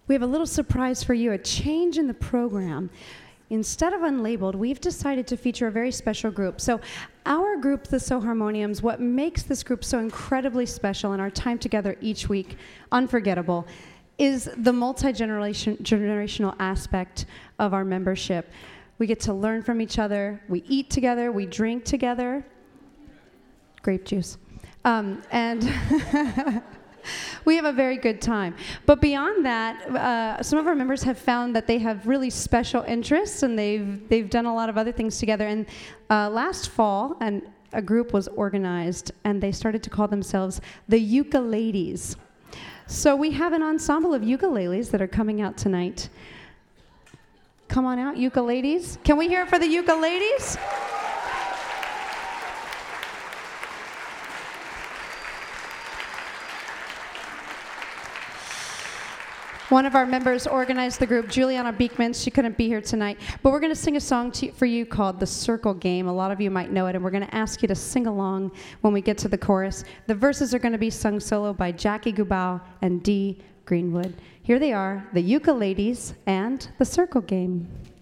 We have a little surprise for you, a change in the program. Instead of Unlabeled, we've decided to feature a very special group. So our group, the Soharmoniums, what makes this group so incredibly special and our time together each week unforgettable is the multi-generational aspect of our membership. We get to learn from each other, we eat together, we drink together. Grape juice. And we have a very good time. But beyond that, some of our members have found that they have really special interests, and they've done a lot of other things together. And last fall, a group was organized, and they started to call themselves the Ukuladies. So we have an ensemble of ukuleles that are coming out tonight. Come on out, Ukuladies. Can we hear it for the Ukuladies? One of our members organized the group, Juliana Beekman. She couldn't be here tonight. But we're going to sing a song for you called The Circle Game. A lot of you might know it, and we're going to ask you to sing along when we get to the chorus. The verses are going to be sung solo by Jackie Gubau and Dee Greenwood. Here they are, the Ukuladies and The Circle Game.